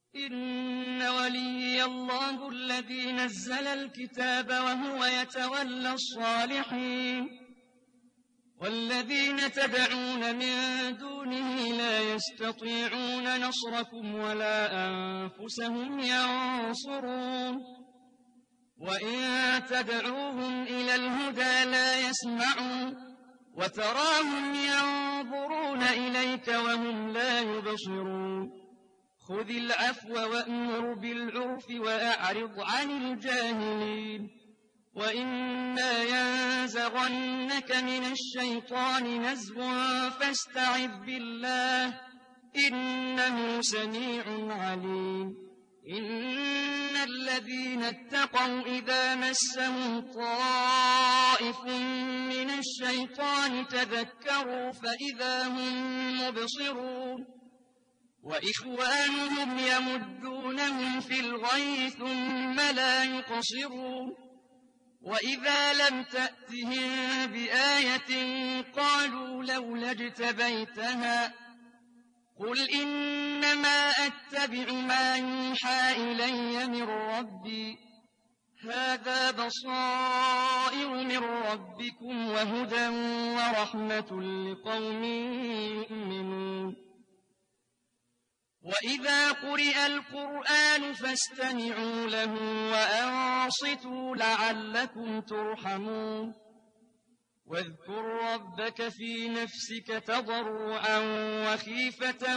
إن وليي الله الذي نزل الكتاب وهو يتولى الصالحين والذين تدعون من دونه لا يستطيعون نصركم ولا أنفسهم ينصرون وإن تدعوهم إلى الهدى لا يسمعون وتراهم ينظرون إليك وهم لا يبصرون خذ العفو وأمر بالعرف وأعرض عن الجاهلين وإما ينزغنك من الشيطان نزغ فاستعذ بالله إنه سميع عليم إن الذين اتقوا إذا مسهم طائف من الشيطان تذكروا فإذا هم مبصرون وإخوانهم يمدونهم في الغي ثم لا يقصرون وإذا لم تأتهم بآية قالوا لولا اجتبيتها قل إنما أتبع ما يوحى إلي من ربي هذا بصائر من ربكم وهدى ورحمة لقوم يؤمنون وإذا قرئ القرآن فاستمعوا له وأنصتوا لعلكم ترحمون واذكر ربك في نفسك تضرعا وخيفة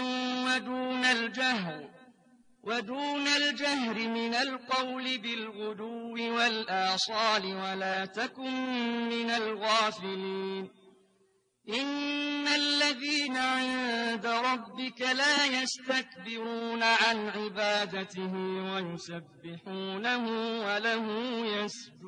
ودون الجهر من القول بالغدو والآصال ولا تكن من الغافلين إن الذين عند ربك لا يستكبرون عن عبادته ويسبحونه وله يسجدون